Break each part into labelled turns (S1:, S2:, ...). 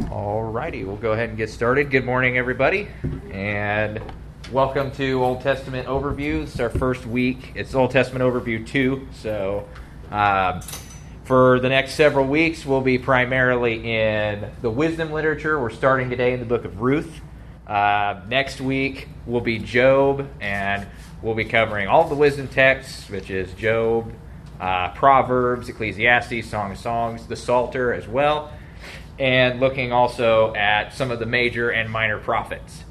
S1: Alrighty, we'll go ahead and get started. Good morning, everybody, and welcome to Old Testament Overview. This is our first week. It's Old Testament Overview 2, so for the next several weeks, we'll be primarily in the wisdom literature. We're starting today in the book of Ruth. Next week will be Job, and we'll be covering all the wisdom texts, which is Job, Proverbs, Ecclesiastes, Song of Songs, the Psalter as well, and looking also at some of the major and minor prophets.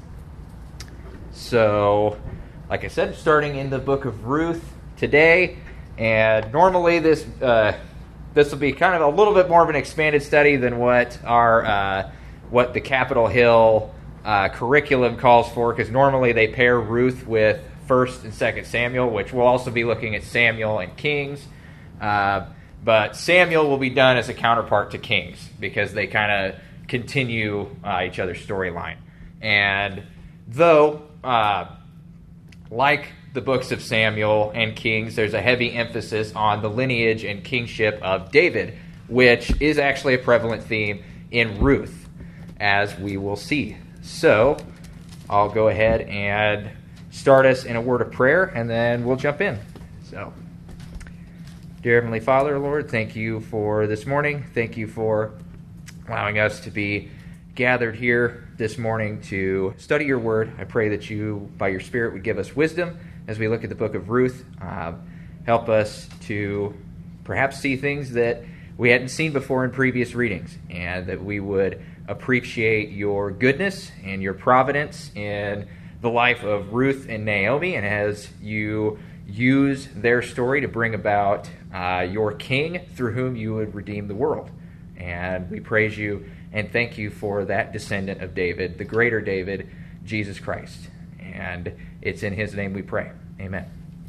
S1: So, like I said, starting in the book of Ruth today, and normally this will be kind of a little bit more of an expanded study than what the Capitol Hill curriculum calls for, because normally they pair Ruth with 1st and 2nd Samuel, which we'll also be looking at Samuel and Kings. But Samuel will be done as a counterpart to Kings because they kind of continue each other's storyline. And though, like the books of Samuel and Kings, there's a heavy emphasis on the lineage and kingship of David, which is actually a prevalent theme in Ruth, as we will see. So I'll go ahead and start us in a word of prayer, and then we'll jump in. So, dear Heavenly Father, Lord, thank you for this morning. Thank you for allowing us to be gathered here this morning to study your word. I pray that you, by your Spirit, would give us wisdom as we look at the book of Ruth. Help us to perhaps see things that we hadn't seen before in previous readings, and that we would appreciate your goodness and your providence in the life of Ruth and Naomi, and as you use their story to bring about your king through whom you would redeem the world. And we praise you and thank you for that descendant of David, the greater David, Jesus Christ. And it's in his name we pray. Amen.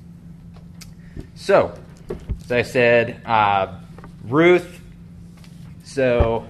S1: So, as I said, Ruth, so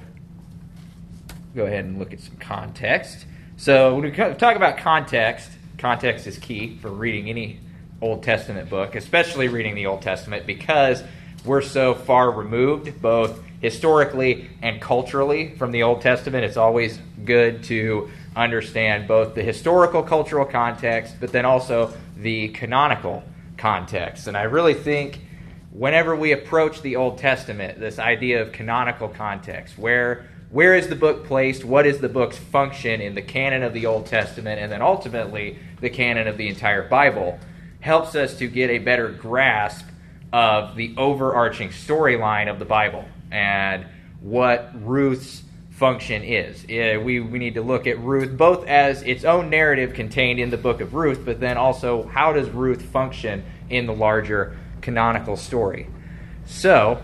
S1: go ahead and look at some context. So when we talk about context is key for reading any Old Testament book, especially reading the Old Testament, because we're so far removed, both historically and culturally, from the Old Testament. It's always good to understand both the historical cultural context, but then also the canonical context. And I really think whenever we approach the Old Testament, this idea of canonical context, where is the book placed? What is the book's function in the canon of the Old Testament, and then ultimately the canon of the entire Bible, helps us to get a better grasp of the overarching storyline of the Bible and what Ruth's function is. We need to look at Ruth both as its own narrative contained in the book of Ruth, but then also how does Ruth function in the larger canonical story. So,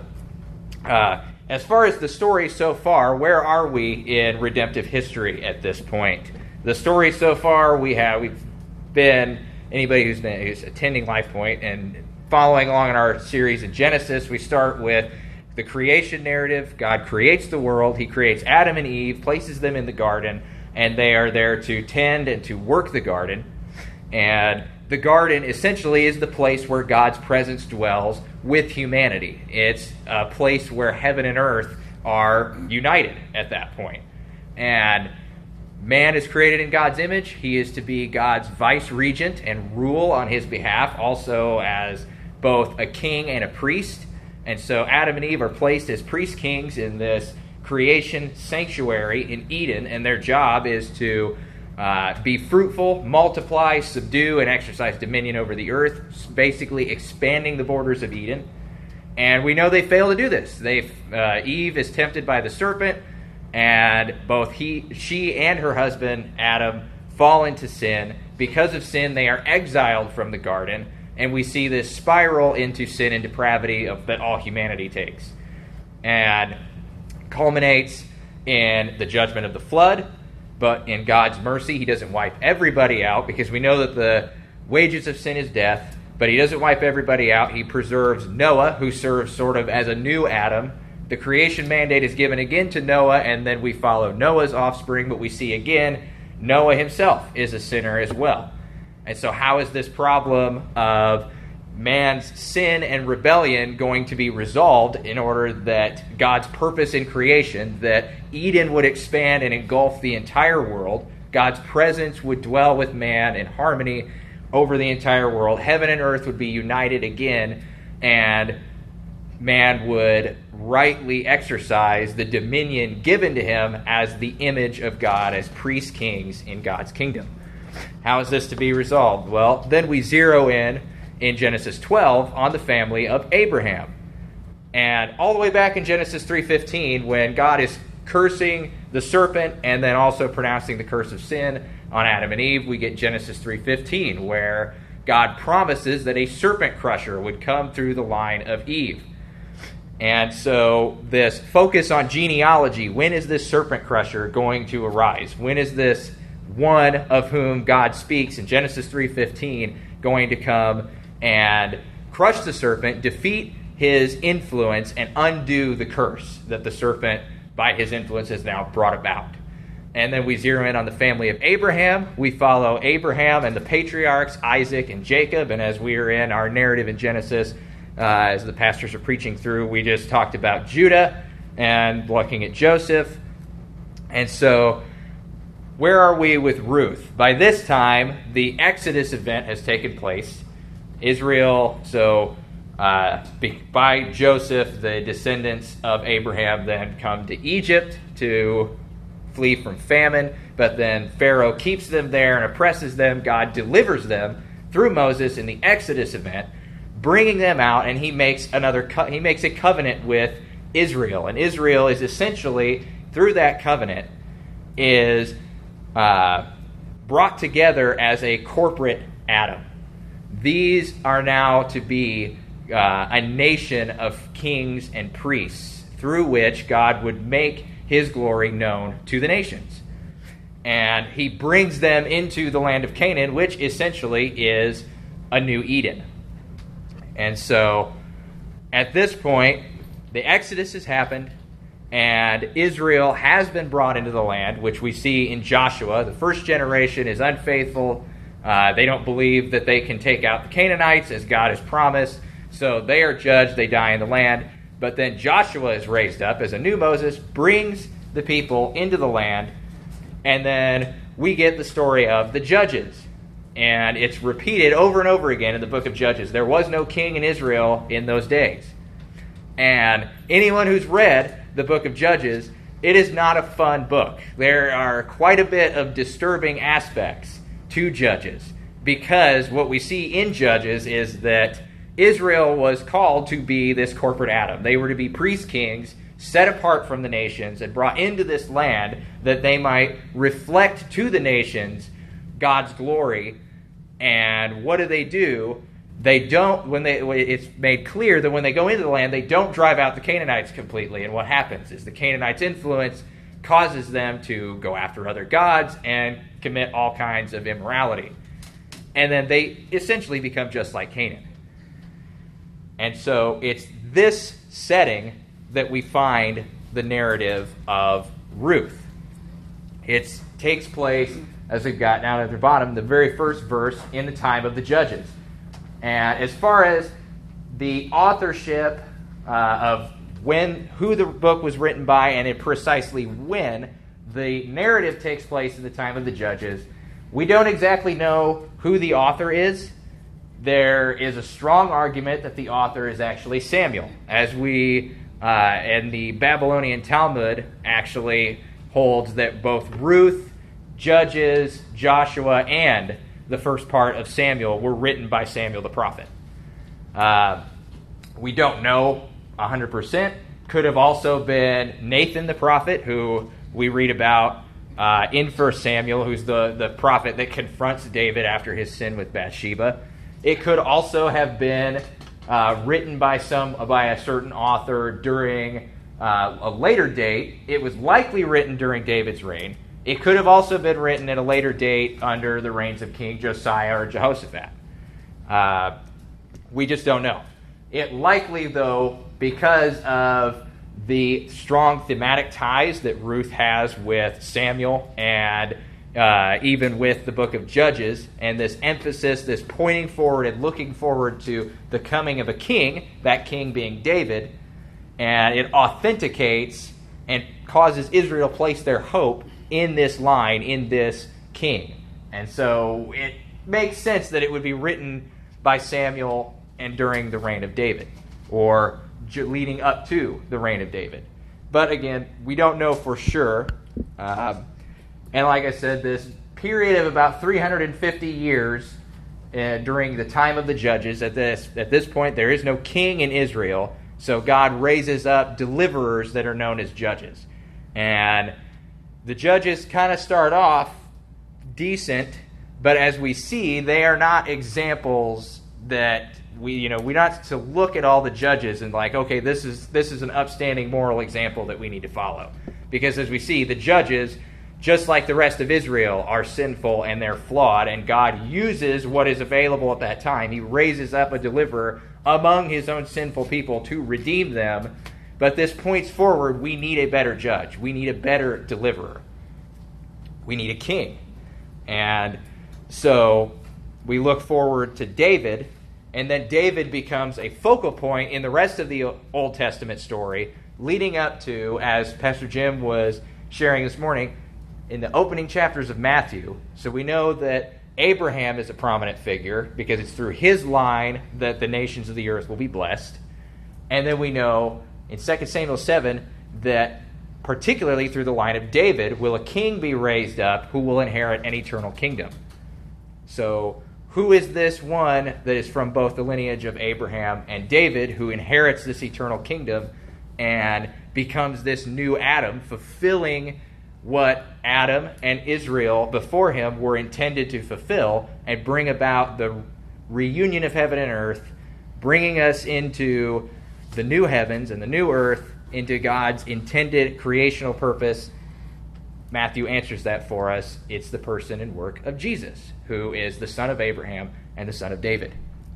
S1: as far as the story so far, where are we in redemptive history at this point? The story so far, we've been, anybody who's attending Life Point and following along in our series in Genesis, we start with the creation narrative. God creates the world. He creates Adam and Eve, places them in the garden, and they are there to tend and to work the garden. And the garden essentially is the place where God's presence dwells with humanity. It's a place where heaven and earth are united at that point. And man is created in God's image. He is to be God's vice-regent and rule on his behalf, also as both a king and a priest. And so Adam and Eve are placed as priest-kings in this creation sanctuary in Eden, and their job is to be fruitful, multiply, subdue, and exercise dominion over the earth, basically expanding the borders of Eden. And we know they fail to do this. Eve is tempted by the serpent, and both she and her husband, Adam, fall into sin. Because of sin, they are exiled from the garden, and we see this spiral into sin and depravity that all humanity takes. And culminates in the judgment of the flood. But in God's mercy, he doesn't wipe everybody out, because we know that the wages of sin is death, but he doesn't wipe everybody out. He preserves Noah, who serves sort of as a new Adam. The creation mandate is given again to Noah, and then we follow Noah's offspring, but we see again Noah himself is a sinner as well. And so how is this problem of man's sin and rebellion going to be resolved in order that God's purpose in creation, that Eden would expand and engulf the entire world, God's presence would dwell with man in harmony over the entire world, heaven and earth would be united again, and man would rightly exercise the dominion given to him as the image of God, as priest kings in God's kingdom. How is this to be resolved? Well, then we zero in Genesis 12 on the family of Abraham. And all the way back in Genesis 3:15, when God is cursing the serpent and then also pronouncing the curse of sin on Adam and Eve, we get Genesis 3:15, where God promises that a serpent crusher would come through the line of Eve. And so this focus on genealogy, when is this serpent crusher going to arise? When is this one of whom God speaks in Genesis 3:15 going to come and crush the serpent, defeat his influence, and undo the curse that the serpent, by his influence, has now brought about? And then we zero in on the family of Abraham. We follow Abraham and the patriarchs, Isaac and Jacob. And as we are in our narrative in Genesis, as the pastors are preaching through, we just talked about Judah and looking at Joseph. And so, where are we with Ruth? By this time, the Exodus event has taken place. Israel, by Joseph, the descendants of Abraham then come to Egypt to flee from famine, but then Pharaoh keeps them there and oppresses them. God delivers them through Moses in the Exodus event, bringing them out, and he makes a covenant with Israel. And Israel is essentially, through that covenant, is brought together as a corporate Adam. These are now to be a nation of kings and priests through which God would make his glory known to the nations. And he brings them into the land of Canaan, which essentially is a new Eden. And so, at this point, the Exodus has happened, and Israel has been brought into the land, which we see in Joshua. The first generation is unfaithful. They don't believe that they can take out the Canaanites as God has promised. So they are judged, they die in the land. But then Joshua is raised up as a new Moses, brings the people into the land, and then we get the story of the judges. And it's repeated over and over again in the book of Judges. There was no king in Israel in those days. And anyone who's read the book of Judges, it is not a fun book. There are quite a bit of disturbing aspects to Judges, because what we see in Judges is that Israel was called to be this corporate Adam. They were to be priest kings, set apart from the nations, and brought into this land that they might reflect to the nations God's glory. And what do? They don't, it's made clear that when they go into the land, they don't drive out the Canaanites completely. And what happens is the Canaanites' influence causes them to go after other gods and commit all kinds of immorality. And then they essentially become just like Canaan. And so it's this setting that we find the narrative of Ruth. It takes place, as we've got down at the bottom, the very first verse in the time of the judges. And as far as the authorship of who the book was written by and precisely when the narrative takes place in the time of the judges, we don't exactly know who the author is. There is a strong argument that the author is actually Samuel, as we and the Babylonian Talmud actually holds that both Ruth, Judges, Joshua, and the first part of Samuel were written by Samuel the prophet. We don't know 100%. Could have also been Nathan the prophet, who we read about in 1 Samuel, who's the prophet that confronts David after his sin with Bathsheba. It could also have been written by a certain author during a later date. It was likely written during David's reign. It could have also been written at a later date under the reigns of King Josiah or Jehoshaphat. We just don't know. It likely, though, because of the strong thematic ties that Ruth has with Samuel and even with the book of Judges, and this emphasis, this pointing forward and looking forward to the coming of a king, that king being David, and it authenticates and causes Israel to place their hope in this line, in this king. And so it makes sense that it would be written by Samuel and during the reign of David, or leading up to the reign of David. But again, we don't know for sure. And like I said, this period of about 350 years during the time of the judges, at this point, there is no king in Israel, so God raises up deliverers that are known as judges. And the judges kind of start off decent, but as we see, they are not examples that we're not to look at all the judges and like, okay, this is an upstanding moral example that we need to follow. Because as we see, the judges, just like the rest of Israel, are sinful and they're flawed, and God uses what is available at that time. He raises up a deliverer among his own sinful people to redeem them. But this points forward, we need a better judge. We need a better deliverer. We need a king. And so we look forward to David, and then David becomes a focal point in the rest of the Old Testament story, leading up to, as Pastor Jim was sharing this morning, in the opening chapters of Matthew. So we know that Abraham is a prominent figure because it's through his line that the nations of the earth will be blessed. And then we know in 2 Samuel 7 that particularly through the line of David will a king be raised up who will inherit an eternal kingdom. So who is this one that is from both the lineage of Abraham and David who inherits this eternal kingdom and becomes this new Adam, fulfilling what Adam and Israel before him were intended to fulfill and bring about the reunion of heaven and earth, bringing us into the new heavens and the new earth, into God's intended creational purpose? Matthew answers that for us. It's the person and work of Jesus, who is the son of Abraham and the son of David.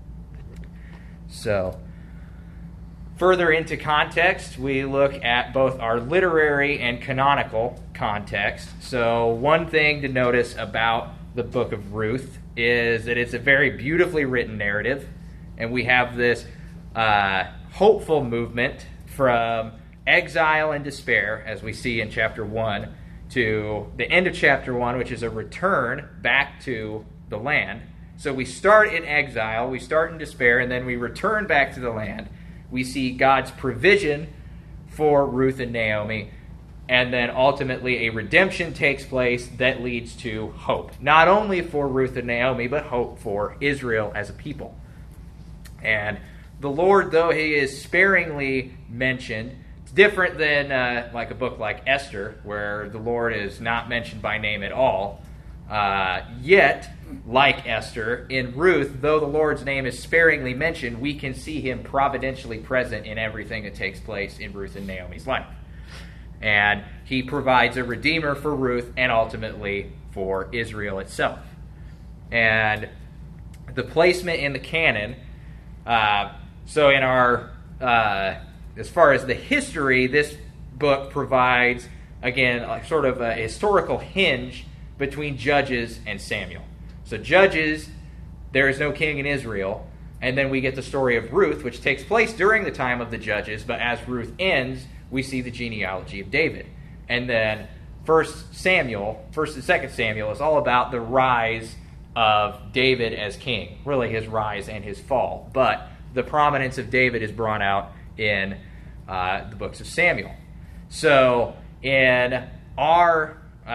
S1: So, further into context, we look at both our literary and canonical context. So one thing to notice about the book of Ruth is that it's a very beautifully written narrative, and we have this hopeful movement from exile and despair, as we see in chapter 1, to the end of chapter 1, which is a return back to the land. So we start in exile, we start in despair, and then we return back to the land. We see God's provision for Ruth and Naomi, and then ultimately a redemption takes place that leads to hope. Not only for Ruth and Naomi, but hope for Israel as a people. And the Lord, though he is sparingly mentioned, it's different than like a book like Esther, where the Lord is not mentioned by name at all. Yet, like Esther, in Ruth, though the Lord's name is sparingly mentioned, we can see him providentially present in everything that takes place in Ruth and Naomi's life. And he provides a redeemer for Ruth and ultimately for Israel itself. And the placement in the canon, so in our, as far as the history, this book provides, again, sort of a historical hinge between Judges and Samuel. So Judges, there is no king in Israel, and then we get the story of Ruth, which takes place during the time of the Judges, but as Ruth ends, we see the genealogy of David. And then 1st and 2nd Samuel is all about the rise of David as king, really his rise and his fall. But the prominence of David is brought out in the books of Samuel. So in our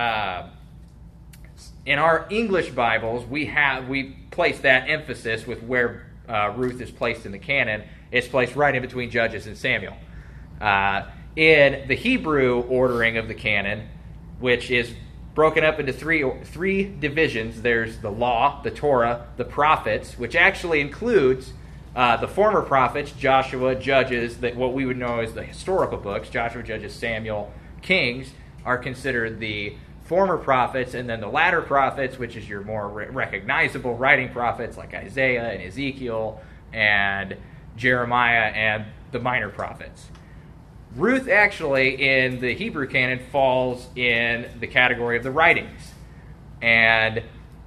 S1: English Bibles, we place that emphasis with where Ruth is placed in the canon. It's placed right in between Judges and Samuel. In the Hebrew ordering of the canon, which is broken up into three divisions, there's the law, the Torah, the prophets, which actually includes the former prophets, Joshua, Judges, that what we would know as the historical books, Joshua, Judges, Samuel, Kings, are considered the former prophets, and then the latter prophets, which is your more recognizable writing prophets like Isaiah and Ezekiel and Jeremiah and the minor prophets. Ruth actually, in the Hebrew canon, falls in the category of the writings. And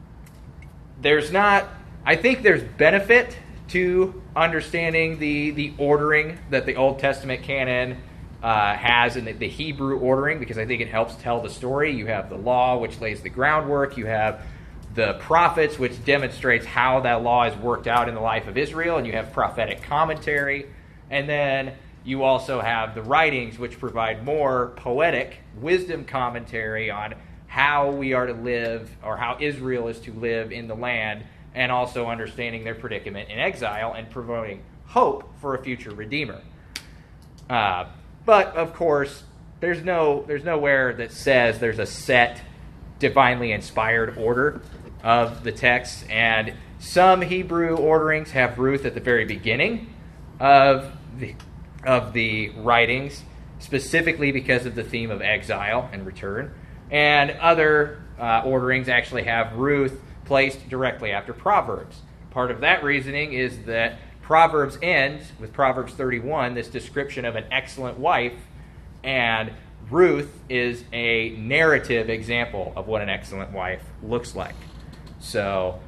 S1: I think there's benefit to understanding the ordering that the Old Testament canon has, and the Hebrew ordering, because I think it helps tell the story. You have the law, which lays the groundwork. You have the prophets, which demonstrates how that law is worked out in the life of Israel, and you have prophetic commentary. And then you also have the writings, which provide more poetic wisdom commentary on how we are to live, or how Israel is to live in the land, and also understanding their predicament in exile and promoting hope for a future Redeemer. But, of course, there's nowhere that says there's a set, divinely inspired order of the text. And some Hebrew orderings have Ruth at the very beginning of the writings, specifically because of the theme of exile and return. And other orderings actually have Ruth placed directly after Proverbs. Part of that reasoning is that Proverbs ends with Proverbs 31, this description of an excellent wife, and Ruth is a narrative example of what an excellent wife looks like. So,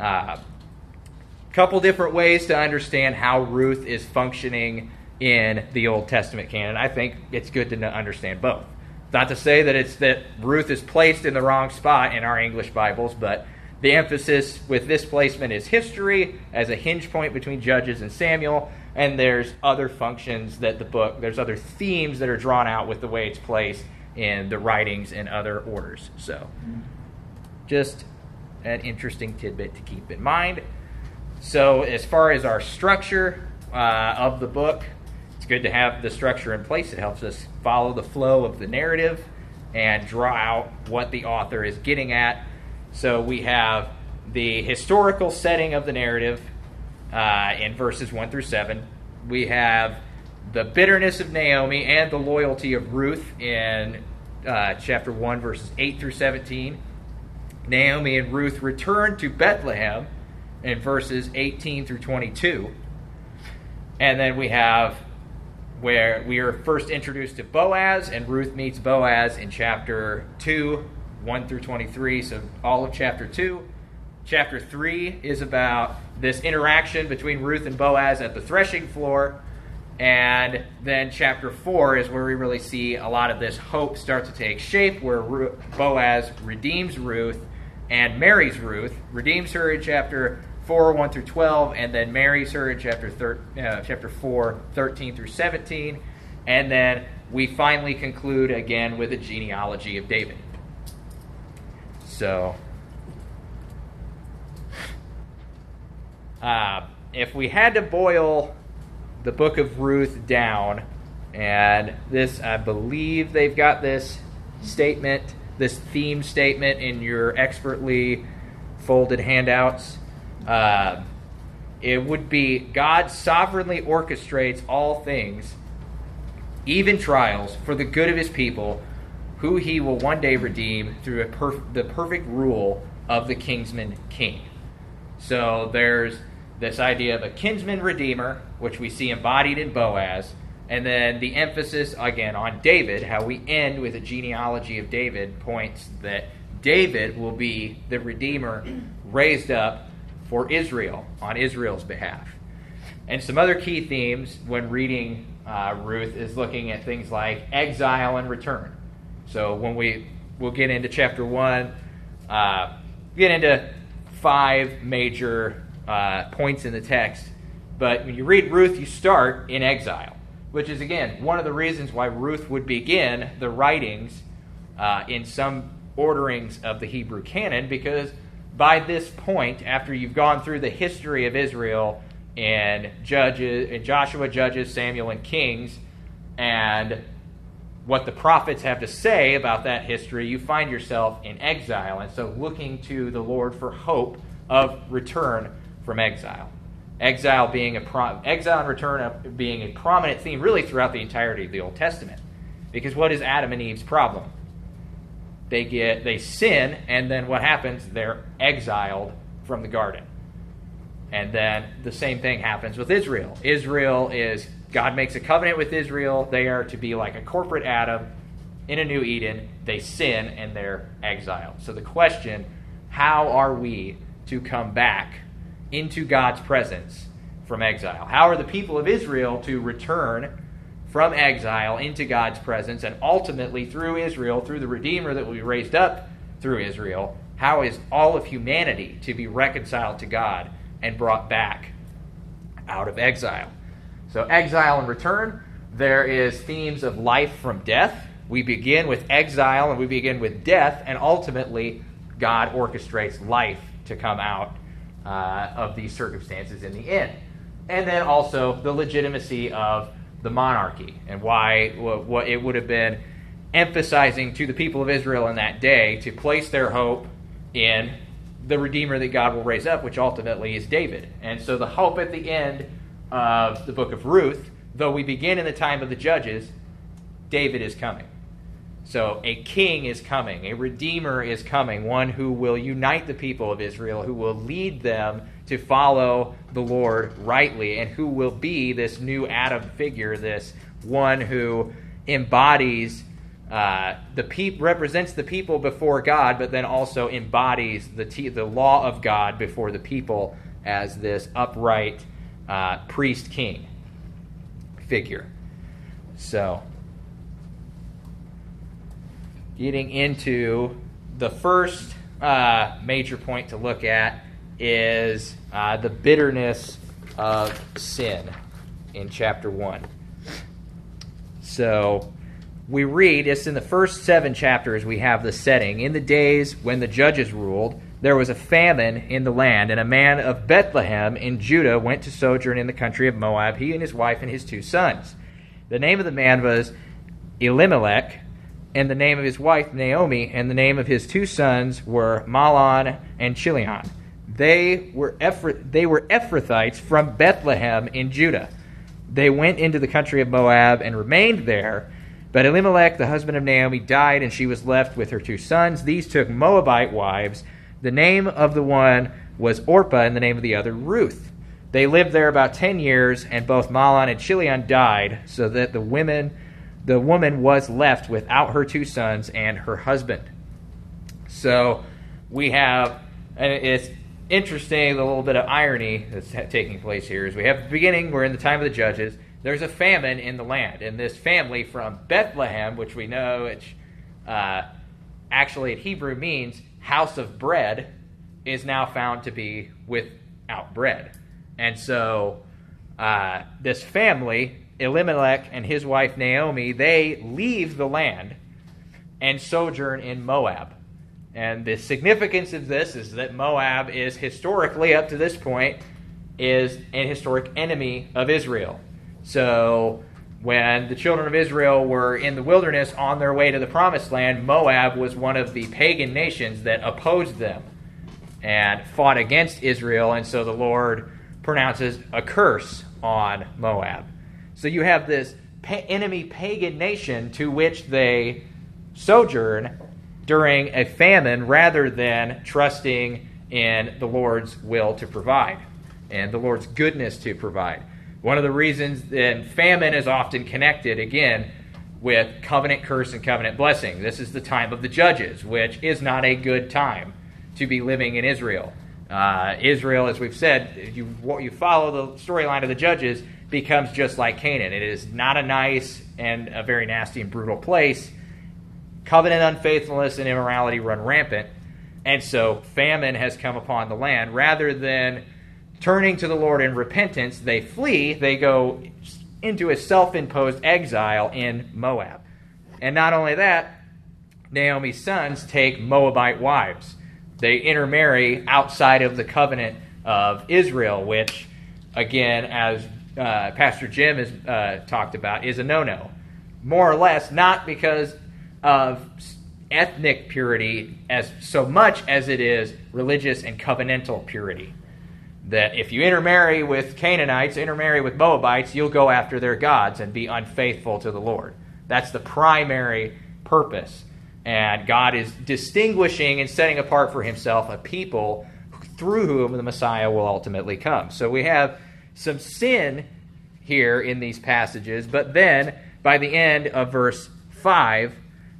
S1: couple different ways to understand how Ruth is functioning in the Old Testament canon. I think it's good to understand both. Not to say that Ruth is placed in the wrong spot in our English Bibles, but the emphasis with this placement is history as a hinge point between Judges and Samuel, and there's other functions that there's other themes that are drawn out with the way it's placed in the writings and other orders. So, just an interesting tidbit to keep in mind. So, as far as our structure of the book, it's good to have the structure in place. It helps us follow the flow of the narrative and draw out what the author is getting at. So we have the historical setting of the narrative in verses 1 through 7. We have the bitterness of Naomi and the loyalty of Ruth in chapter 1, verses 8 through 17. Naomi and Ruth return to Bethlehem in verses 18 through 22. And then we have where we are first introduced to Boaz, and Ruth meets Boaz in chapter 2, 1 through 23, so all of chapter 2. Chapter 3 is about this interaction between Ruth and Boaz at the threshing floor. And then chapter 4 is where we really see a lot of this hope start to take shape, where Boaz redeems Ruth and marries Ruth, redeems her in chapter 4, 1 through 12, and then marries her in chapter 4, 13 through 17. And then we finally conclude again with a genealogy of David. So, if we had to boil the book of Ruth down, and this, I believe they've got this statement, this theme statement in your expertly folded handouts, it would be God sovereignly orchestrates all things, even trials, for the good of his people, who he will one day redeem through the perfect rule of the kinsman king. So there's this idea of a kinsman redeemer, which we see embodied in Boaz, and then the emphasis, again, on David, how we end with a genealogy of David, points that David will be the redeemer raised up for Israel, on Israel's behalf. And some other key themes when reading Ruth is looking at things like exile and return. So when we'll get into chapter 1, get into 5 major points in the text. But when you read Ruth, you start in exile, which is, again, one of the reasons why Ruth would begin the writings in some orderings of the Hebrew canon, because by this point, after you've gone through the history of Israel in Joshua, Judges, Samuel, and Kings, and what the prophets have to say about that history, you find yourself in exile, and so looking to the Lord for hope of return from exile. Exile and return being a prominent theme really throughout the entirety of the Old Testament. Because what is Adam and Eve's problem? They sin, and then what happens? They're exiled from the garden. And then the same thing happens with Israel. God makes a covenant with Israel. They are to be like a corporate Adam, in a new Eden, they sin and they're exiled. So the question, how are we to come back into God's presence from exile? How are the people of Israel to return from exile into God's presence, and ultimately through Israel, through the Redeemer that will be raised up through Israel, how is all of humanity to be reconciled to God and brought back out of exile? So exile and return, there is themes of life from death. We begin with exile and we begin with death, and ultimately God orchestrates life to come out of these circumstances in the end. And then also the legitimacy of the monarchy and why what it would have been emphasizing to the people of Israel in that day to place their hope in the Redeemer that God will raise up, which ultimately is David. And so the hope at the end of the book of Ruth, though we begin in the time of the judges, David is coming. So a king is coming, a Redeemer is coming, one who will unite the people of Israel, who will lead them to follow the Lord rightly, and who will be this new Adam figure, this one who embodies represents the people before God, but then also embodies the law of God before the people as this upright priest-king figure. So, getting into the first major point to look at is the bitterness of sin in chapter 1. So, we read, it's in the first 7 chapters we have the setting. In the days when the judges ruled, there was a famine in the land, and a man of Bethlehem in Judah went to sojourn in the country of Moab, he and his wife and his 2 sons. The name of the man was Elimelech, and the name of his wife Naomi, and the name of his 2 sons were Mahlon and Chilion. They were Ephrathites from Bethlehem in Judah. They went into the country of Moab and remained there. But Elimelech, the husband of Naomi, died, and she was left with her 2 sons. These took Moabite wives. The name of the one was Orpah, and the name of the other Ruth. They lived there about 10 years, and both Mahlon and Chilion died, so that the woman was left without her 2 sons and her husband. So we have, and it's interesting, the little bit of irony that's taking place here is we have the beginning, we're in the time of the judges. There's a famine in the land, and this family from Bethlehem, which we know actually in Hebrew means house of bread, is now found to be without bread. And so this family, Elimelech and his wife Naomi, they leave the land and sojourn in Moab. And the significance of this is that Moab is historically, up to this point, is an historic enemy of Israel. So when the children of Israel were in the wilderness on their way to the promised land, Moab was one of the pagan nations that opposed them and fought against Israel, and so the Lord pronounces a curse on Moab. So you have this enemy pagan nation to which they sojourn during a famine rather than trusting in the Lord's will to provide and the Lord's goodness to provide. One of the reasons that famine is often connected, again, with covenant curse and covenant blessing. This is the time of the judges, which is not a good time to be living in Israel. Israel, as we've said, you follow the storyline of the judges, becomes just like Canaan. It is not a nice and a very nasty and brutal place. Covenant unfaithfulness and immorality run rampant. And so famine has come upon the land. Rather than turning to the Lord in repentance, they flee. They go into a self-imposed exile in Moab. And not only that, Naomi's sons take Moabite wives. They intermarry outside of the covenant of Israel, which, again, as Pastor Jim has talked about, is a no-no. More or less, not because of ethnic purity as so much as it is religious and covenantal purity. That if you intermarry with Canaanites, intermarry with Moabites, you'll go after their gods and be unfaithful to the Lord. That's the primary purpose. And God is distinguishing and setting apart for himself a people through whom the Messiah will ultimately come. So we have some sin here in these passages, but then by the end of verse 5,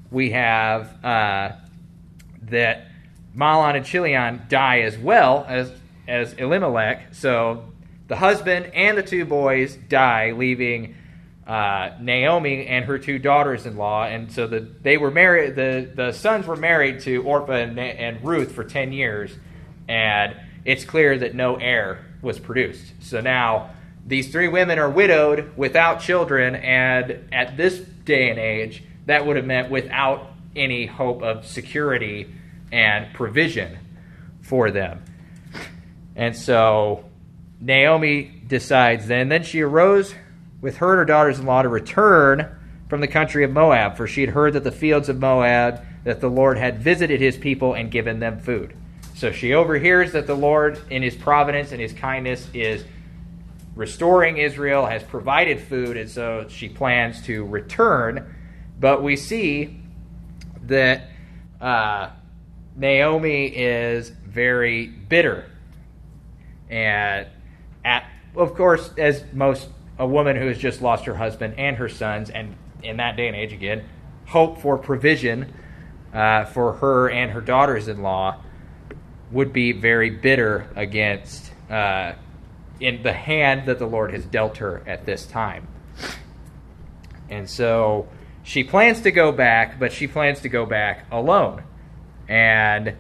S1: we have that Mahlon and Chilion die as well as Elimelech. So the husband and the two boys die, leaving Naomi and her two daughters-in-law. And so they were married. The sons were married to Orpah and Ruth for 10 years, and it's clear that no heir was produced. So now these three women are widowed without children, and at this day and age, that would have meant without any hope of security and provision for them. And so Naomi decides then she arose with her and her daughters-in-law to return from the country of Moab, for she had heard that the fields of Moab, that the Lord had visited his people and given them food. So she overhears that the Lord, in his providence and his kindness, is restoring Israel, has provided food, and so she plans to return. But we see that Naomi is very bitter. And of course, as a woman who has just lost her husband and her sons, and in that day and age again, hope for provision for her and her daughters-in-law, would be very bitter against in the hand that the Lord has dealt her at this time. And so she plans to go back, but she plans to go back alone. And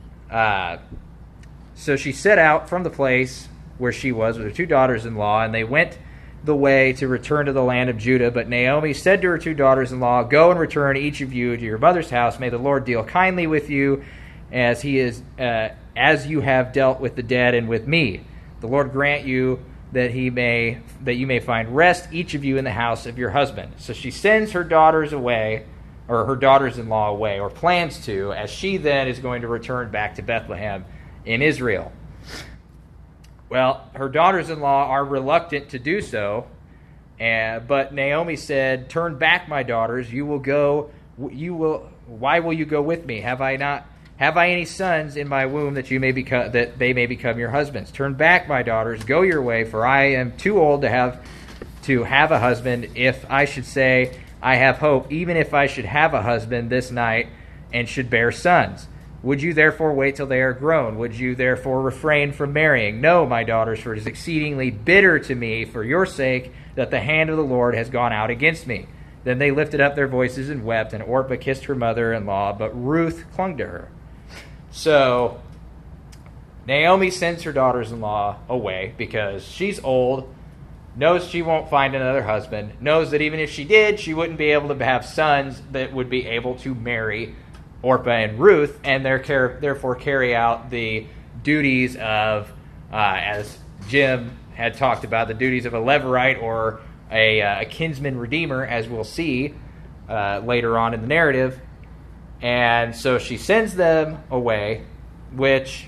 S1: so she set out from the place where she was with her two daughters-in-law, and they went the way to return to the land of Judah. But Naomi said to her two daughters-in-law, "Go and return, each of you, to your mother's house. May the Lord deal kindly with you, as you have dealt with the dead and with me. The Lord grant you that you may find rest, each of you, in the house of your husband." So she sends her daughters away, or her daughters-in-law away, or plans to, as she then is going to return back to Bethlehem in Israel. Well, her daughters-in-law are reluctant to do so, but Naomi said, "Turn back, my daughters. You will go. Why will you go with me? Have I any sons in my womb that they may become your husbands? Turn back, my daughters. Go your way, for I am too old to have a husband. If I should say I have hope, even if I should have a husband this night and should bear sons. Would you therefore wait till they are grown? Would you therefore refrain from marrying? No, my daughters, for it is exceedingly bitter to me for your sake that the hand of the Lord has gone out against me." Then they lifted up their voices and wept, and Orpah kissed her mother-in-law, but Ruth clung to her. So Naomi sends her daughters-in-law away because she's old, knows she won't find another husband, knows that even if she did, she wouldn't be able to have sons that would be able to marry Orpah and Ruth, and therefore carry out the duties of, as Jim had talked about, the duties of a Levirate or a kinsman redeemer, as we'll see later on in the narrative. And so she sends them away, which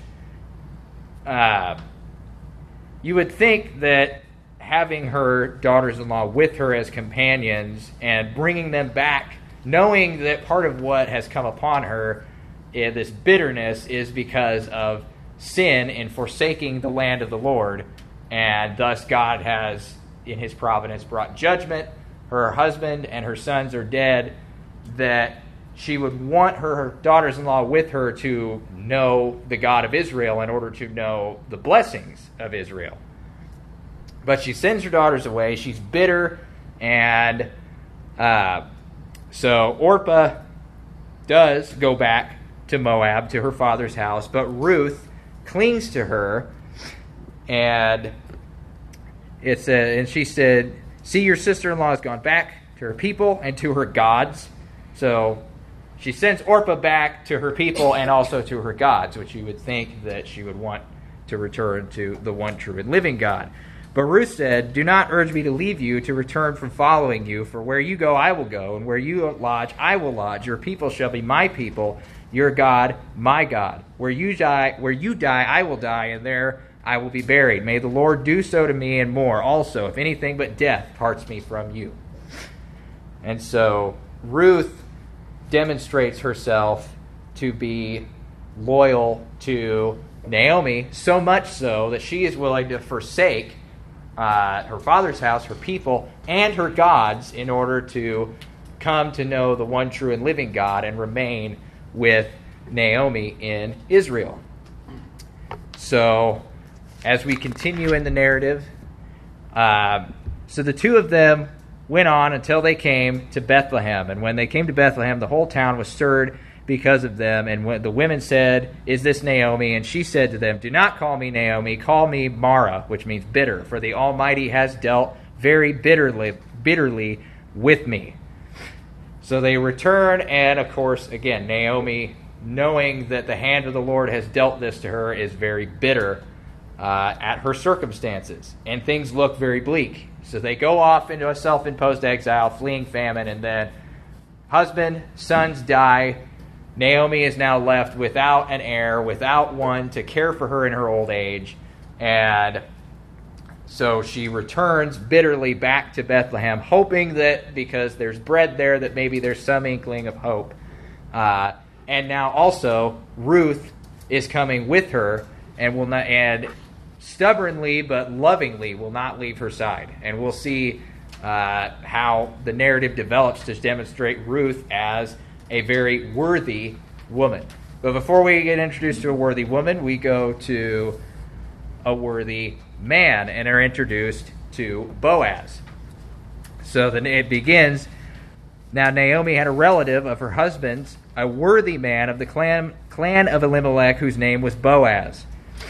S1: you would think that having her daughters-in-law with her as companions and bringing them back, knowing that part of what has come upon her, this bitterness, is because of sin in forsaking the land of the Lord, and thus God has, in his providence, brought judgment. Her husband and her sons are dead, that she would want her daughters-in-law with her to know the God of Israel in order to know the blessings of Israel. But she sends her daughters away. She's bitter, and so Orpah does go back to Moab, to her father's house, but Ruth clings to her, and and she said, "See, your sister-in-law has gone back to her people and to her gods." So she sends Orpah back to her people and also to her gods, which you would think that she would want to return to the one true and living God. But Ruth said, "Do not urge me to leave you, to return from following you, for where you go I will go, and where you lodge I will lodge. Your people shall be my people, your God my God. Where you die I will die, and there I will be buried. May the Lord do so to me and more also, if anything but death parts me from you." And so Ruth demonstrates herself to be loyal to Naomi, so much so that she is willing to forsake her father's house, her people, and her gods in order to come to know the one true and living God and remain with Naomi in Israel. So, as we continue in the narrative, so the two of them went on until they came to Bethlehem. And when they came to Bethlehem, the whole town was stirred because of them. And when the women said, "Is this Naomi?" And she said to them, "Do not call me Naomi, call me Mara," which means bitter, for the Almighty has dealt very bitterly with me. So they return, and of course, again, Naomi, knowing that the hand of the Lord has dealt this to her, is very bitter at her circumstances. And things look very bleak. So they go off into a self-imposed exile, fleeing famine, and then husband, sons die. Naomi is now left without an heir, without one to care for her in her old age. And so she returns bitterly back to Bethlehem, hoping that because there's bread there, that maybe there's some inkling of hope. And now also Ruth is coming with her, and will not, and stubbornly but lovingly will not leave her side. And we'll see how the narrative develops to demonstrate Ruth as a very worthy woman. But before we get introduced to a worthy woman, we go to a worthy man and are introduced to Boaz. So then it begins, "Now Naomi had a relative of her husband's, a worthy man of the clan of Elimelech, whose name was Boaz."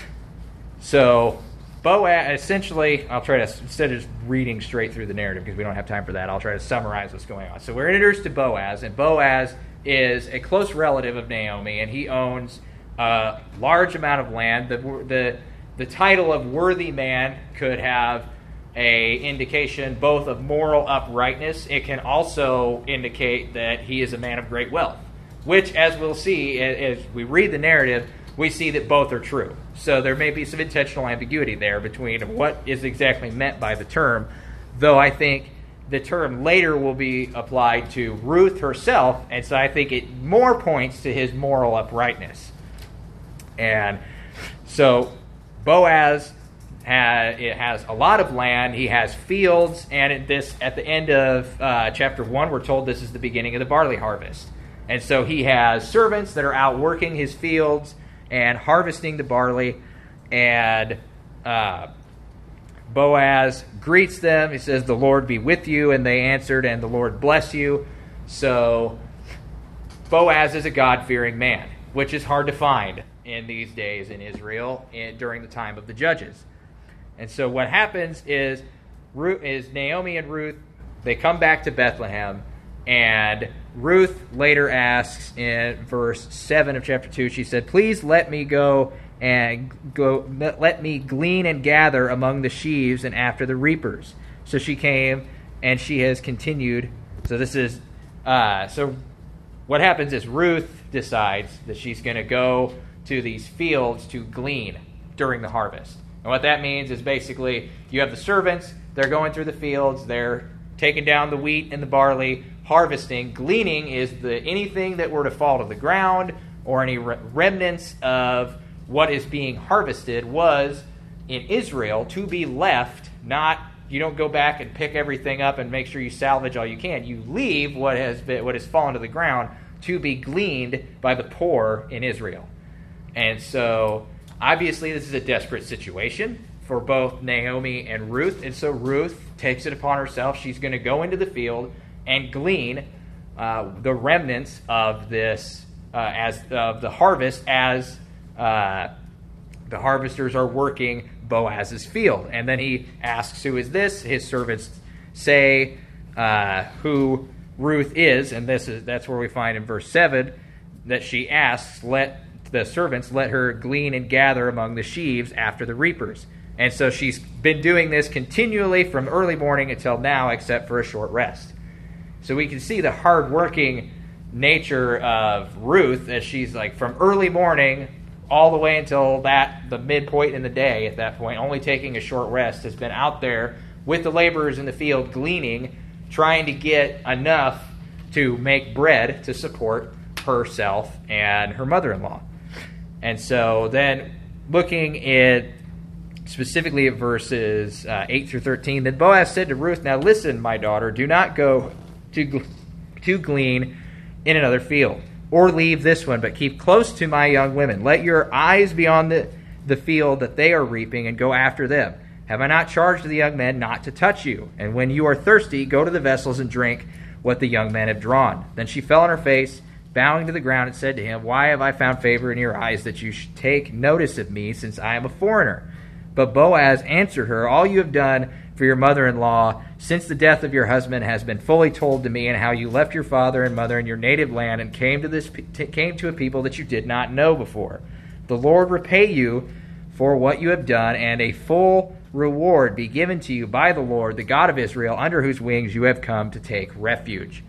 S1: So Boaz, essentially, I'll try to, instead of just reading straight through the narrative because we don't have time for that, I'll try to summarize what's going on. So we're introduced to Boaz, and Boaz is a close relative of Naomi, and he owns a large amount of land. The title of worthy man could have a indication both of moral uprightness. It can also indicate that he is a man of great wealth, which, as we'll see as we read the narrative, we see that both are true. So there may be some intentional ambiguity there between what is exactly meant by the term, though I think the term later will be applied to Ruth herself, and so I think it more points to his moral uprightness. And so Boaz has a lot of land, he has fields, and at the end of chapter 1, we're told this is the beginning of the barley harvest. And so he has servants that are out working his fields and harvesting the barley, and Boaz greets them. He says, "The Lord be with you," and they answered, "And the Lord bless you." So Boaz is a God-fearing man, which is hard to find in these days in Israel during the time of the judges. And so what happens is Naomi and Ruth, they come back to Bethlehem, and Ruth later asks in verse 7 of chapter 2, she said, "Please let me let me glean and gather among the sheaves and after the reapers." So she came, and she has continued. So this is, so what happens is Ruth decides that she's going to go to these fields to glean during the harvest. And what that means is basically you have the servants, they're going through the fields, they're taking down the wheat and the barley, harvesting. Gleaning is anything that were to fall to the ground or any remnants of what is being harvested was in Israel to be left. Not, you don't go back and pick everything up and make sure you salvage all you can. You leave what has fallen to the ground to be gleaned by the poor in Israel. And so obviously this is a desperate situation for both Naomi and Ruth. And so Ruth takes it upon herself. She's going to go into the field and glean the remnants of this of the harvest as the harvesters are working Boaz's field. And then he asks, "Who is this?" His servants say who Ruth is, and that's where we find in verse 7 that she asks, "Let the servants let her glean and gather among the sheaves after the reapers." And so she's been doing this continually from early morning until now, except for a short rest. So we can see the hard-working nature of Ruth as she's like from early morning all the way until the midpoint in the day at that point, only taking a short rest, has been out there with the laborers in the field gleaning, trying to get enough to make bread to support herself and her mother-in-law. And so then looking at specifically at verses 8 through 13, "Then Boaz said to Ruth, 'Now listen, my daughter, do not go to to glean in another field, or leave this one, but keep close to my young women. Let your eyes be on the field that they are reaping, and go after them. Have I not charged the young men not to touch you? And when you are thirsty, go to the vessels and drink what the young men have drawn. Then she fell on her face, bowing to the ground, and said to him, Why have I found favor in your eyes, that you should take notice of me, since I am a foreigner? But Boaz answered her, All you have done for your mother-in-law since the death of your husband has been fully told to me, and how you left your father and mother in your native land and came to a people that you did not know before. The Lord repay you for what you have done, and a full reward be given to you by the Lord, the God of Israel, under whose wings you have come to take refuge.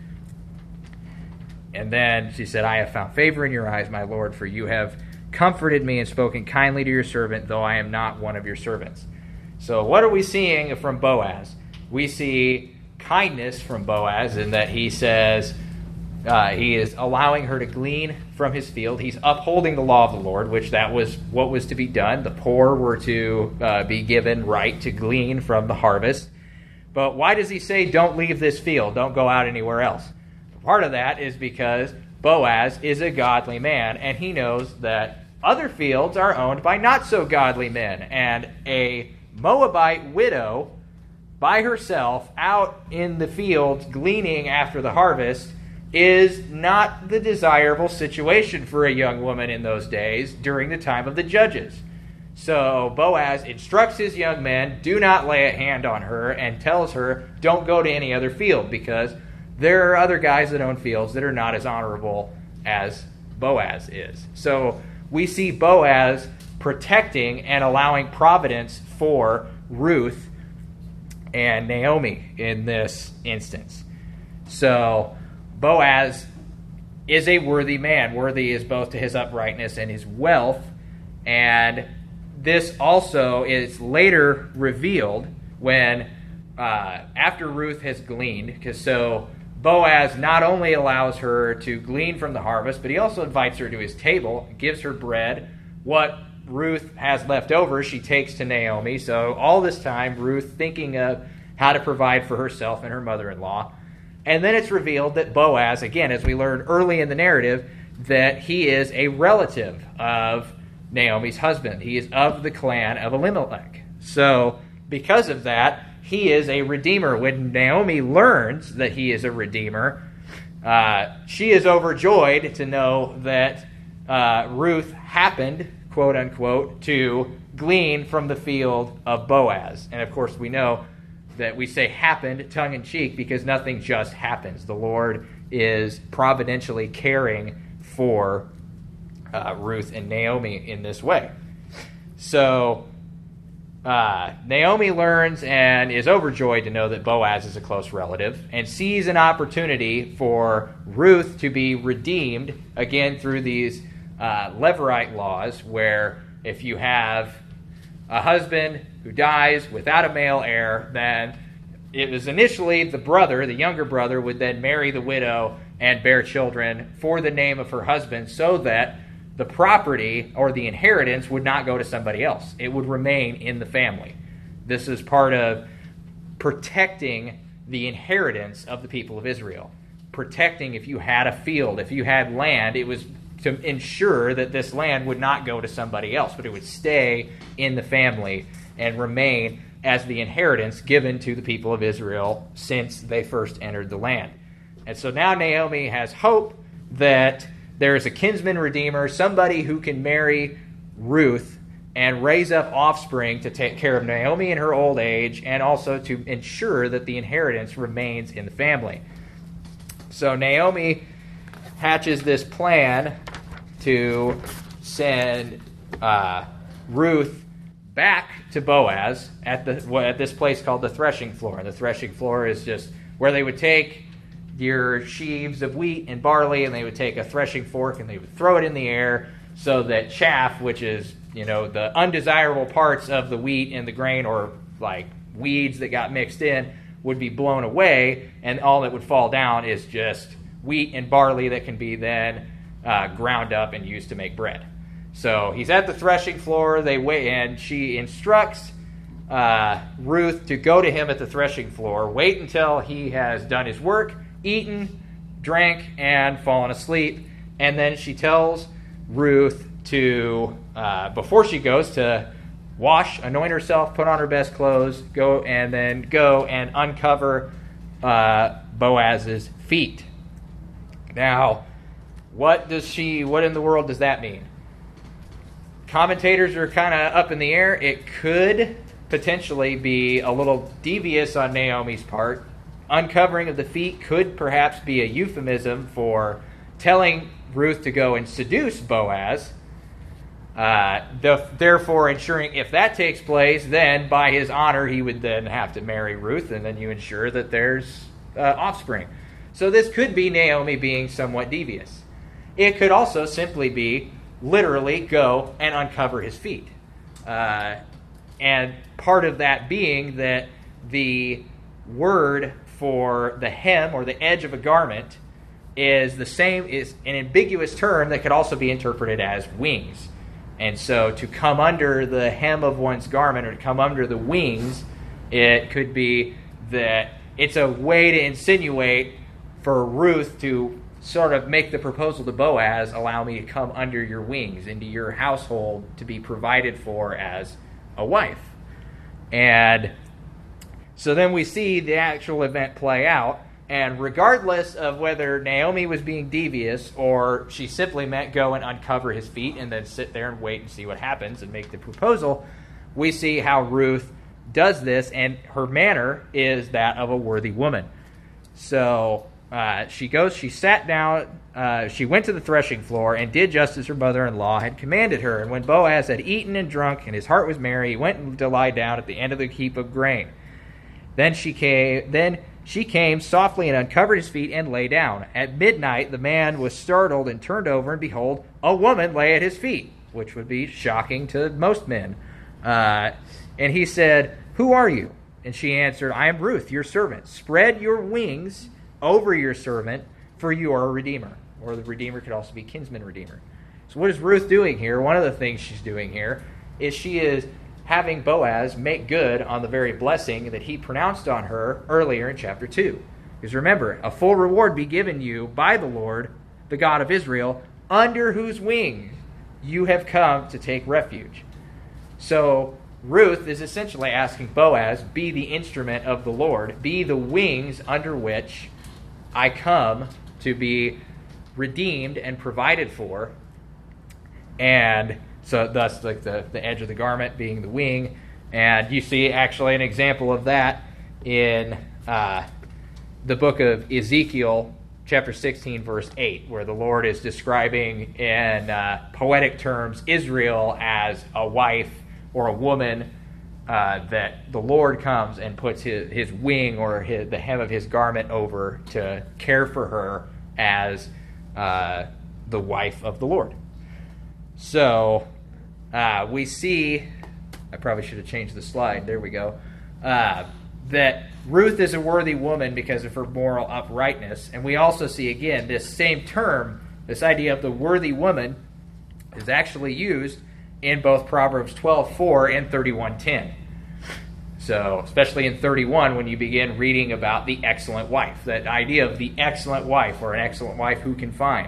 S1: And then she said, I have found favor in your eyes, my Lord, for you have comforted me and spoken kindly to your servant, though I am not one of your servants. So what are we seeing from Boaz? We see kindness from Boaz in that he says he is allowing her to glean from his field. He's upholding the law of the Lord, which that was what was to be done. The poor were to be given right to glean from the harvest. But why does he say, don't leave this field, don't go out anywhere else? Part of that is because Boaz is a godly man, and he knows that other fields are owned by not so godly men, and a Moabite widow by herself out in the fields gleaning after the harvest is not the desirable situation for a young woman in those days during the time of the judges. So Boaz instructs his young men, do not lay a hand on her, and tells her, don't go to any other field, because there are other guys that own fields that are not as honorable as Boaz is. So we see Boaz protecting and allowing providence for Ruth and Naomi in this instance. So Boaz is a worthy man. Worthy is both to his uprightness and his wealth. And this also is later revealed when, after Ruth has gleaned, because so Boaz not only allows her to glean from the harvest, but he also invites her to his table, gives her bread. What Ruth has left over, she takes to Naomi. So all this time, Ruth thinking of how to provide for herself and her mother-in-law. And then it's revealed that Boaz, again, as we learned early in the narrative, that he is a relative of Naomi's husband. He is of the clan of Elimelech. So because of that, he is a redeemer. When Naomi learns that he is a redeemer, she is overjoyed to know that Ruth happened, quote unquote, to glean from the field of Boaz. And of course we know that we say happened tongue in cheek because nothing just happens. The Lord is providentially caring for Ruth and Naomi in this way. So Naomi learns and is overjoyed to know that Boaz is a close relative and sees an opportunity for Ruth to be redeemed, again, through these Levirate laws, where if you have a husband who dies without a male heir, then it was initially the brother, the younger brother, would then marry the widow and bear children for the name of her husband, so that the property or the inheritance would not go to somebody else. It would remain in the family. This is part of protecting the inheritance of the people of Israel. Protecting, if you had a field, if you had land, it was to ensure that this land would not go to somebody else, but it would stay in the family and remain as the inheritance given to the people of Israel since they first entered the land. And so now Naomi has hope that there is a kinsman redeemer, somebody who can marry Ruth and raise up offspring to take care of Naomi in her old age, and also to ensure that the inheritance remains in the family. So Naomi hatches this plan to send Ruth back to Boaz at this place called the threshing floor. And the threshing floor is just where they would take your sheaves of wheat and barley, and they would take a threshing fork and they would throw it in the air so that chaff, which is, the undesirable parts of the wheat and the grain, or like weeds that got mixed in, would be blown away, and all that would fall down is just wheat and barley that can be then ground up and used to make bread. So he's at the threshing floor. They wait, and she instructs Ruth to go to him at the threshing floor, wait until he has done his work, eaten, drank, and fallen asleep. And then she tells Ruth to, before she goes, to wash, anoint herself, put on her best clothes, go and uncover Boaz's feet. Now, what in the world does that mean? Commentators are kind of up in the air. It could potentially be a little devious on Naomi's part. Uncovering of the feet could perhaps be a euphemism for telling Ruth to go and seduce Boaz, therefore ensuring if that takes place, then by his honor he would then have to marry Ruth, and then you ensure that there's offspring. So this could be Naomi being somewhat devious. It could also simply be literally go and uncover his feet. And part of that being that the word for the hem or the edge of a garment is an ambiguous term that could also be interpreted as wings. And so to come under the hem of one's garment or to come under the wings, it could be that it's a way to insinuate for Ruth to sort of make the proposal to Boaz, allow me to come under your wings, into your household, to be provided for as a wife. And so then we see the actual event play out, and regardless of whether Naomi was being devious or she simply meant go and uncover his feet and then sit there and wait and see what happens and make the proposal, we see how Ruth does this, and her manner is that of a worthy woman. So she sat down, she went to the threshing floor and did just as her mother-in-law had commanded her. And when Boaz had eaten and drunk and his heart was merry, he went to lie down at the end of the heap of grain. Then she came softly and uncovered his feet and lay down. At midnight the man was startled and turned over, and behold, a woman lay at his feet, which would be shocking to most men. And he said, "Who are you?" And she answered, "I am Ruth, your servant. Spread your wings over your servant, for you are a redeemer." Or the redeemer could also be kinsman redeemer. So what is Ruth doing here? One of the things she's doing here is she is having Boaz make good on the very blessing that he pronounced on her earlier in chapter 2. Because remember, a full reward be given you by the Lord, the God of Israel, under whose wings you have come to take refuge. So Ruth is essentially asking Boaz, be the instrument of the Lord, be the wings under which I come to be redeemed and provided for. And so thus like the edge of the garment being the wing. And you see actually an example of that in the book of Ezekiel, chapter 16, verse 8, where the Lord is describing in poetic terms Israel as a wife or a woman, that the Lord comes and puts his wing or the hem of his garment over to care for her as the wife of the Lord. So we see, I probably should have changed the slide, there we go, that Ruth is a worthy woman because of her moral uprightness. And we also see, again, this same term, this idea of the worthy woman, is actually used in both Proverbs 12:4 and 31:10. So, especially in 31, when you begin reading about the excellent wife, that idea of the excellent wife, or an excellent wife who can find.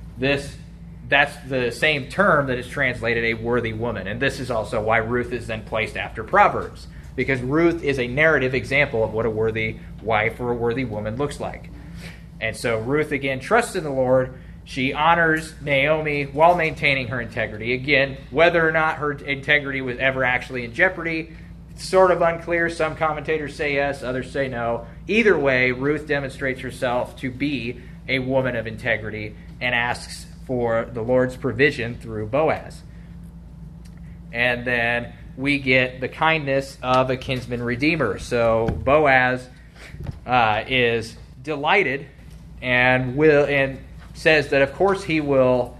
S1: That's the same term that is translated a worthy woman. And this is also why Ruth is then placed after Proverbs, because Ruth is a narrative example of what a worthy wife or a worthy woman looks like. And so Ruth, again, trusts in the Lord. She honors Naomi while maintaining her integrity. Again, whether or not her integrity was ever actually in jeopardy, it's sort of unclear. Some commentators say yes, others say no. Either way, Ruth demonstrates herself to be a woman of integrity and asks for the Lord's provision through Boaz. And then we get the kindness of a kinsman redeemer. So Boaz is delighted and says that of course he will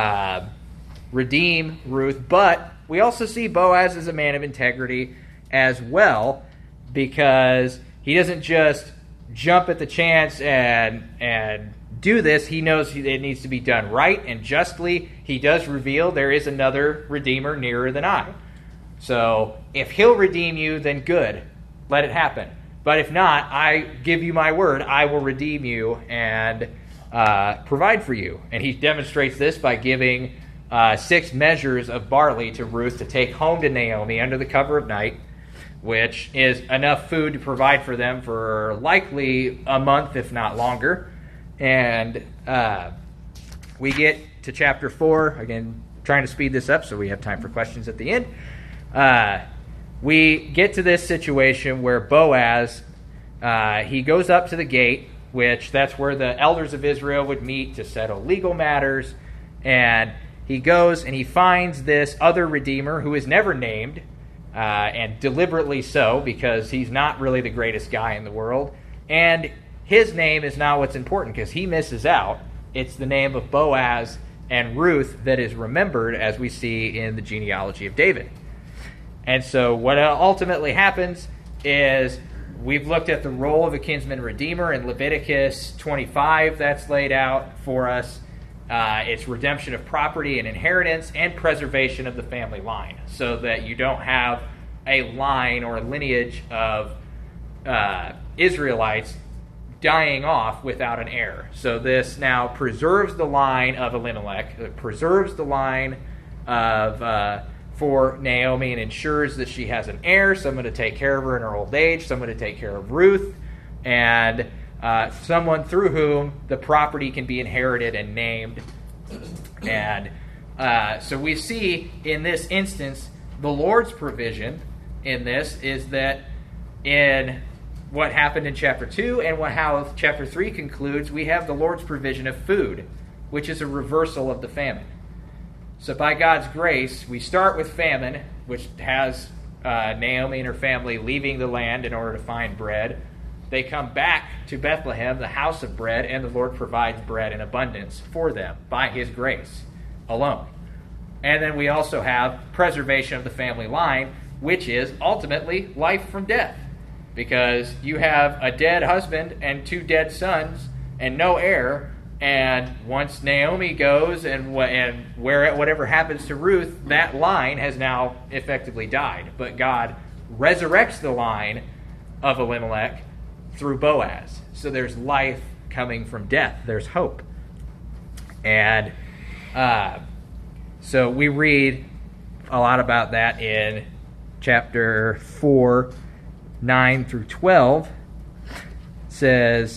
S1: redeem Ruth, but we also see Boaz as a man of integrity as well, because he doesn't just jump at the chance and do this. He knows it needs to be done right and justly. He does reveal there is another redeemer nearer than I. So if he'll redeem you, then good, let it happen. But if not, I give you my word, I will redeem you and provide for you. And he demonstrates this by giving 6 measures of barley to Ruth to take home to Naomi under the cover of night, which is enough food to provide for them for likely a month, if not longer. And we get to chapter 4, again, trying to speed this up so we have time for questions at the end. We get to this situation where Boaz, he goes up to the gate, which that's where the elders of Israel would meet to settle legal matters. And he goes and he finds this other redeemer who is never named, and deliberately so, because he's not really the greatest guy in the world. And his name is not what's important, because he misses out. It's the name of Boaz and Ruth that is remembered, as we see in the genealogy of David. And so what ultimately happens is we've looked at the role of a kinsman redeemer in Leviticus 25. That's laid out for us. It's redemption of property and inheritance and preservation of the family line, so that you don't have a line or a lineage of Israelites dying off without an heir. So this now preserves the line of Elimelech, preserves the line of for Naomi, and ensures that she has an heir, someone to take care of her in her old age, someone to take care of Ruth, and someone through whom the property can be inherited and named. And so we see in this instance, the Lord's provision in this is that in what happened in chapter 2 and how chapter 3 concludes, we have the Lord's provision of food, which is a reversal of the famine. So by God's grace, we start with famine, which has Naomi and her family leaving the land in order to find bread. They come back to Bethlehem, the house of bread, and the Lord provides bread in abundance for them by his grace alone. And then we also have preservation of the family line, which is ultimately life from death. Because you have a dead husband and 2 dead sons and no heir, and once Naomi goes and whatever happens to Ruth, that line has now effectively died. But God resurrects the line of Elimelech through Boaz. So there's life coming from death. There's hope. And so we read a lot about that in chapter 4, 9 through 12. It says,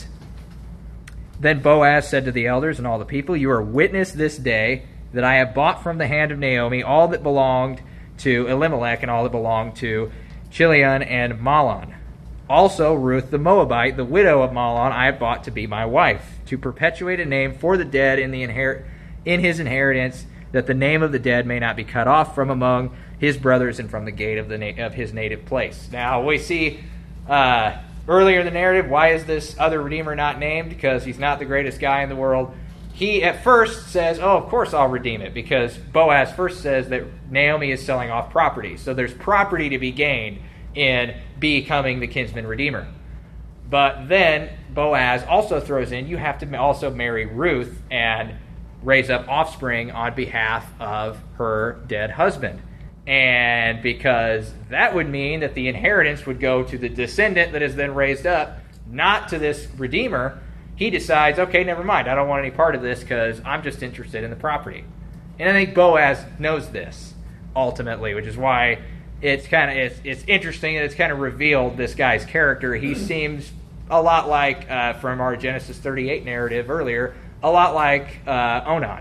S1: Then Boaz said to the elders and all the people, You are witness this day that I have bought from the hand of Naomi all that belonged to Elimelech and all that belonged to Chilion and Mahlon. Also Ruth the Moabite, the widow of Mahlon, I have bought to be my wife, to perpetuate a name for the dead in his inheritance, that the name of the dead may not be cut off from among his brothers and from the gate of his native place. Now we see earlier in the narrative, why is this other redeemer not named? Because he's not the greatest guy in the world. He at first says, oh, of course I'll redeem it, because Boaz first says that Naomi is selling off property. So there's property to be gained in becoming the kinsman redeemer. But then Boaz also throws in, you have to also marry Ruth and raise up offspring on behalf of her dead husband. And because that would mean that the inheritance would go to the descendant that is then raised up, not to this redeemer, he decides, okay, never mind, I don't want any part of this because I'm just interested in the property. And I think Boaz knows this, ultimately, which is why it's interesting that it's kind of revealed this guy's character. He seems a lot like, from our Genesis 38 narrative earlier, a lot like Onan,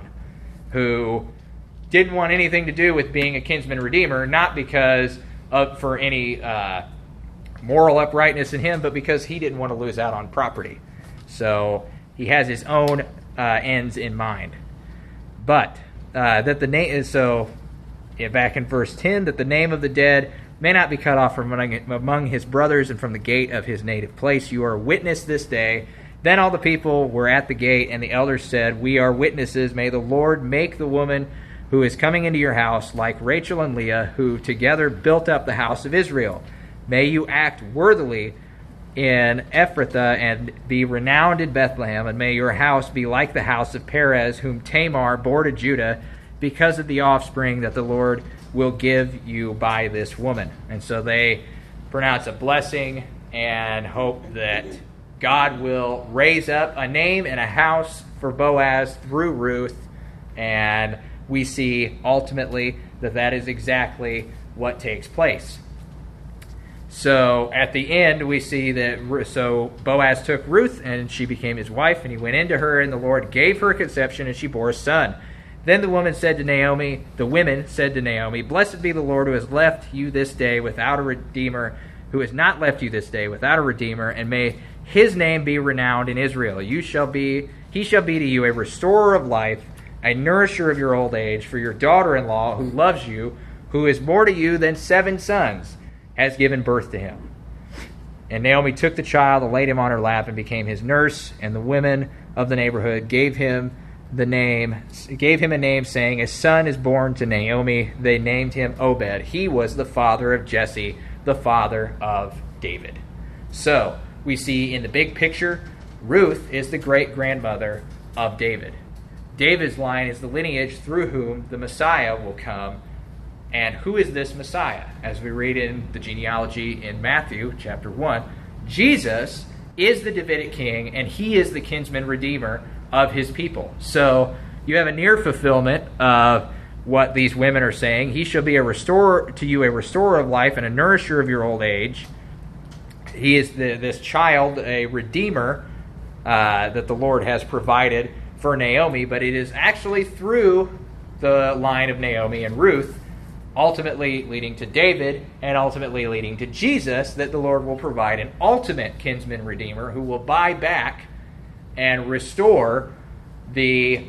S1: who didn't want anything to do with being a kinsman redeemer, not because for any moral uprightness in him, but because he didn't want to lose out on property. So he has his own ends in mind. But that the name is so. Back in verse 10, that the name of the dead may not be cut off from among his brothers and from the gate of his native place. You are a witness this day. Then all the people were at the gate, and the elders said, We are witnesses. May the Lord make the woman who is coming into your house like Rachel and Leah, who together built up the house of Israel. May you act worthily in Ephrathah and be renowned in Bethlehem, and may your house be like the house of Perez, whom Tamar bore to Judah, because of the offspring that the Lord will give you by this woman. And so they pronounce a blessing and hope that God will raise up a name and a house for Boaz through Ruth, and we see ultimately that is exactly what takes place. So at the end, we see that Boaz took Ruth, and she became his wife, and he went into her, and the Lord gave her conception, and she bore a son. Then the women said to Naomi, Blessed be the Lord who has left you this day without a redeemer, who has not left you this day without a redeemer, and may his name be renowned in Israel. He shall be to you a restorer of life, a nourisher of your old age, for your daughter-in-law, who loves you, who is more to you than 7 sons, has given birth to him. And Naomi took the child and laid him on her lap and became his nurse, and the women of the neighborhood gave him a name, saying, A son is born to Naomi. They named him Obed. He was the father of Jesse, the father of David. So, we see in the big picture, Ruth is the great-grandmother of David. David's line is the lineage through whom the Messiah will come. And who is this Messiah? As we read in the genealogy in Matthew chapter 1, Jesus is the Davidic king, and he is the kinsman redeemer of his people. So you have a near fulfillment of what these women are saying. He shall be a restorer to you, a restorer of life, and a nourisher of your old age. He is this child, a redeemer that the Lord has provided for Naomi, but it is actually through the line of Naomi and Ruth, ultimately leading to David, and ultimately leading to Jesus, that the Lord will provide an ultimate kinsman redeemer who will buy back and restore the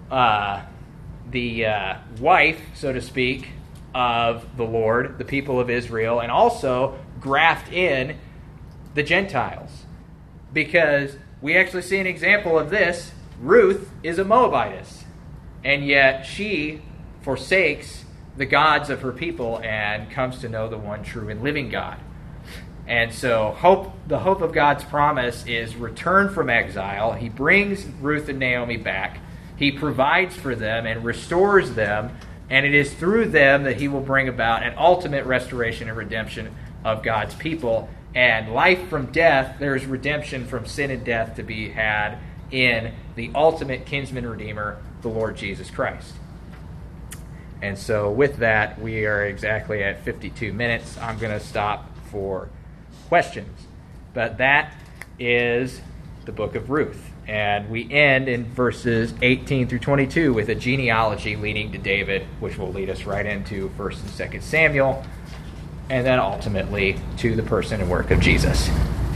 S1: wife, so to speak, of the Lord, the people of Israel, and also graft in the Gentiles. Because we actually see an example of this. Ruth is a Moabitess, and yet she forsakes the gods of her people and comes to know the one true and living God. And so the hope of God's promise is return from exile. He brings Ruth and Naomi back. He provides for them and restores them, and it is through them that he will bring about an ultimate restoration and redemption of God's people. And life from death, there is redemption from sin and death to be had in the ultimate kinsman redeemer, the Lord Jesus Christ. And so with that, we are exactly at 52 minutes. I'm going to stop for questions. But that is the book of Ruth. And we end in verses 18 through 22 with a genealogy leading to David, which will lead us right into 1st and 2nd Samuel, and then ultimately to the person and work of Jesus.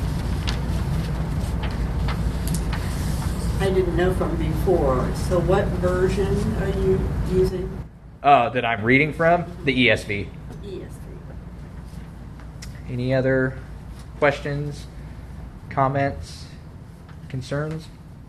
S2: I didn't know from before. So what version are you using?
S1: That I'm reading from? The ESV.
S2: ESV.
S1: Any other questions, comments, concerns?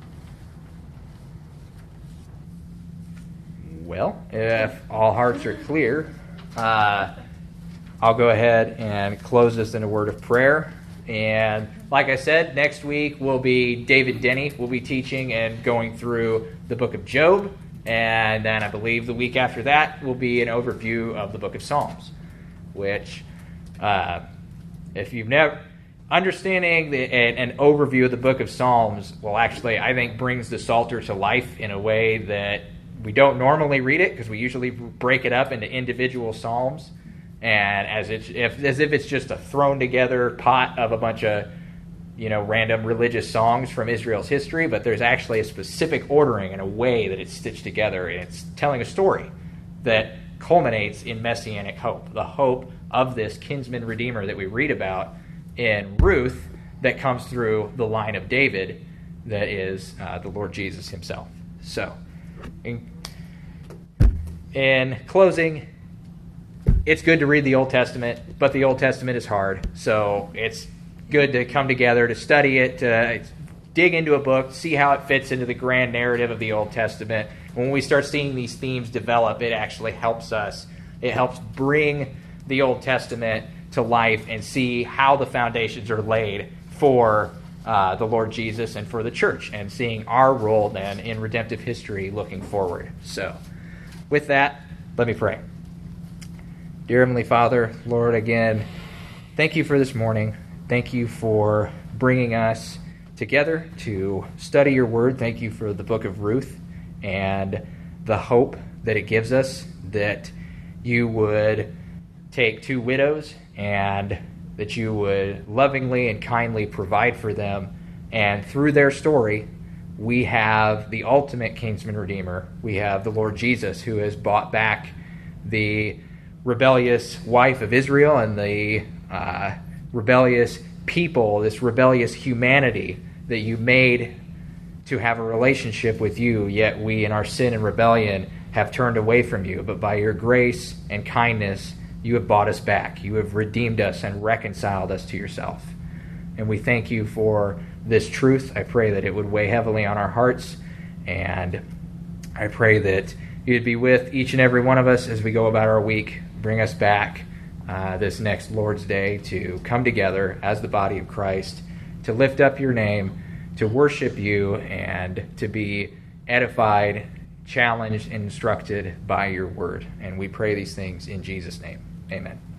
S1: Well, if all hearts are clear, I'll go ahead and close this in a word of prayer. And like I said, next week will be David Denny will be teaching and going through the book of Job. And then I believe the week after that will be an overview of the book of Psalms, which, if you've never, understanding an overview of the book of Psalms will actually, I think, brings the Psalter to life in a way that we don't normally read it, because we usually break it up into individual psalms, and as if it's just a thrown together pot of a bunch of random religious songs from Israel's history, but there's actually a specific ordering and a way that it's stitched together, and it's telling a story that culminates in messianic hope, the hope of this kinsman redeemer that we read about in Ruth that comes through the line of David, that is the Lord Jesus himself. So, in closing, it's good to read the Old Testament, but the Old Testament is hard, so it's good to come together to study it, to dig into a book, see how it fits into the grand narrative of the Old Testament. When we start seeing these themes develop, it actually helps us. It helps bring the Old Testament to life and see how the foundations are laid for the Lord Jesus and for the church, and seeing our role then in redemptive history looking forward. So, with that, let me pray. Dear Heavenly Father, Lord, again, thank you for this morning. Thank you for bringing us together to study your word. Thank you for the book of Ruth and the hope that it gives us, that you would take two widows and that you would lovingly and kindly provide for them. And through their story, we have the ultimate kinsman redeemer. We have the Lord Jesus, who has bought back the rebellious wife of Israel and the rebellious people, this rebellious humanity that you made to have a relationship with you, yet we in our sin and rebellion have turned away from you. But by your grace and kindness, you have bought us back. You have redeemed us and reconciled us to yourself. And we thank you for this truth. I pray that it would weigh heavily on our hearts, and I pray that you'd be with each and every one of us as we go about our week. Bring us back this next Lord's Day to come together as the body of Christ, to lift up your name, to worship you, and to be edified, challenged, and instructed by your word. And we pray these things in Jesus' name. Amen.